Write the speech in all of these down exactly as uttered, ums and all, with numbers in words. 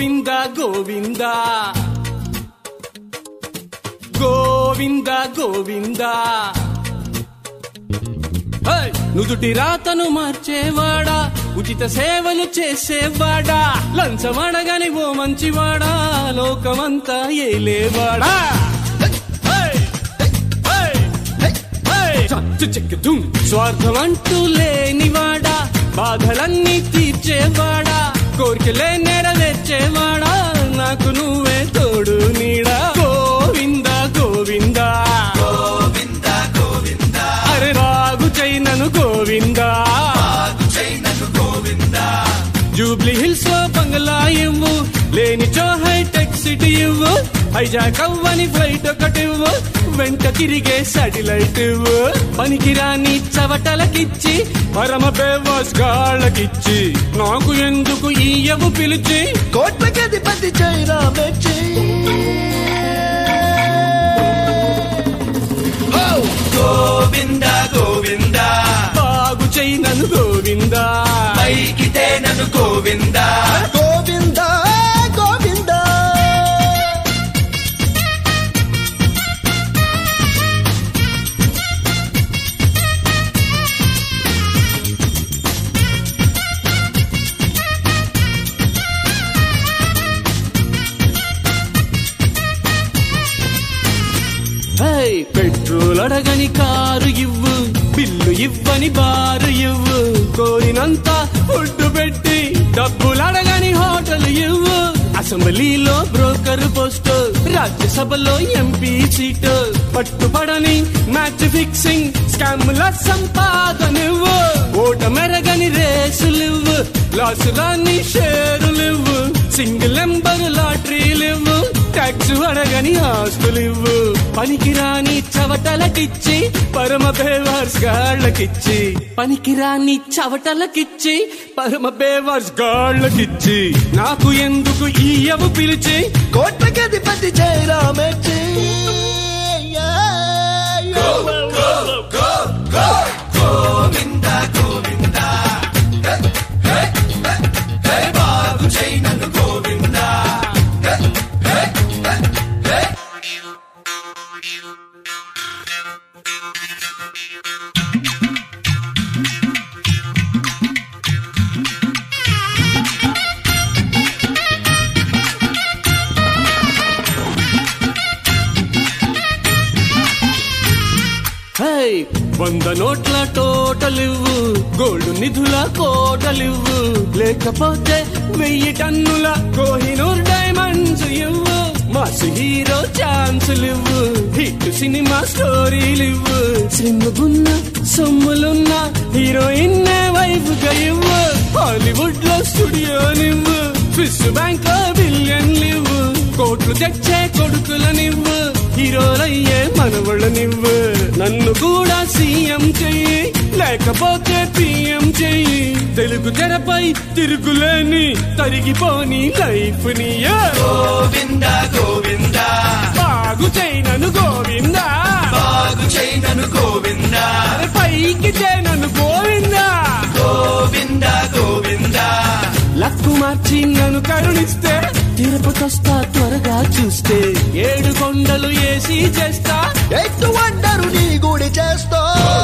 గోవింద గోవింద గోవింద గోవింద నుదుటి రాతను మార్చేవాడా, ఉచిత సేవలు చేసేవాడా, లంచమడగని ఓ మంచివాడా, లోకమంతా ఏలేవాడా. స్వార్థమంటూ లేనివాడా, బాధలన్నీ తీర్చేవాడా, కోరికలే నెరవేర్చేవాడా, నాకు నువ్వే తోడు నీడా. గోవింద గోవింద గోవింద గోవింద అరే రాగు చైనను గోవింద గోవింద జూబ్లీ హిల్స్ లో బంగ్లా ఇవ్వు, లేనిచో హైటెక్ సిటీ ఇవ్వు, హైజాక్ అవ్వని ఫ్లైట్ ఒకటివ్వు, వెంట తిరిగే సాటిలైట్ ఇవ్వు. పనికిరాని చవటలకిచ్చి పరమ బేవాస్ గాళ్ళకిచ్చి నాకు ఎందుకు ఈయవు పిలిచి కోట్లకి అధిపతి చైనా మెచ్చి. గోవింద గోవింద బాగు చైనను గోవింద పైకితే నన్ను గోవింద గోవింద గోవింద. పెట్రోల్ అడగని కారు ఇవ్వు, బిల్లు ఇవ్వని బారు ఇవ్వు, కోరినంత ఫుడ్ పెట్టి డబ్బులు అడగని హోటల్ ఇవ్వు. అసెంబ్లీలో బ్రోకర్ పోస్ట్, రాజ్యసభలో ఎంపీ సీటు, పట్టుపడని మ్యాచ్ ఫిక్సింగ్ స్కామ్ల సంపాదనివ్వు. ఓట మెరగని రేసులివ్వు, లాసు రాని షేరులివ్వు, సింగిల్ నెంబర్ లాటరీలివ్వు, ట్యాక్స్ అడగని ఆస్తులివ్వు. పనికిరాని చవటలకిచ్చి పరమ బేవార్స్ గాళ్ళకిచ్చి, పనికిరాని చవటలకిచ్చి పరమ బేవార్స్ గాళ్ళకిచ్చి నాకు ఎందుకు ఈయవు పిలిచి కోట్లకి అధిపతి చైనా మెచ్చి. గోవింద గోవింద బాగు చైనను గోవింద. వంద నోట్ల టోటలివ్వు, గోల్డ్ నిధుల కోటలివ్వు, లేకపోతే వెయ్యి టన్నుల కోహినూర్ డైమండ్స్ ఇవ్వు. మాస్ హీరో ఛాన్సులివ్వు, హిట్ సినిమా స్టోరీలివ్వు, సినిమాగున్న సొమ్ములున్న హీరోయిన్ వైఫ్ గా ఇవ్వు. హాలీవుడ్ లో స్టూడియోనివ్వు, స్విస్ బ్యాంక్ లో బిలియన్లివ్వు, కోట్లు తెచ్చే కొడుకులనివ్వు, హీరోలయ్యే మనవళ్ళనివ్వు. నన్ను కూడా సీఎం చెయ్యి, లేకపోతే పీఎం చెయ్యి, తెలుగు తెరపై తిరుగులేని తరిగిపోని లైఫ్ ని. గోవింద గోవింద బాగు చైనను గోవింద బాగు చైనను గోవింద పైకి చైనను గోవింద గోవింద గోవింద. లక్కు మార్చి నన్ను కరుణిస్తే తిరుపతొస్తా త్వరగా చూస్తే, ఏడు కొండలు ఏసీ చేస్తా, ఎత్తు వండరు నీ గుడి చేస్తా.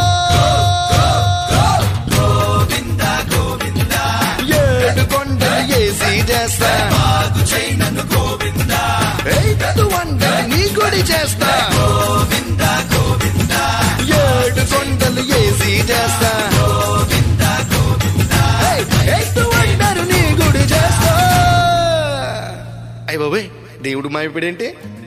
గోవింద గోవింద ఏడు కొండలు ఏసీ చేస్తా, బాగు చైనను గోవింద ఎత్తు వండరు నీ గుడి చేస్తా. గోవింద గోవింద ఏడు కొండలు ఏసీ చేస్తా, గోవింద గోవింద ఎత్తు వండరు నీ గుడి చేస్తా. అయ్య బాబోయ్, దేవుడు మాయపడేంటి?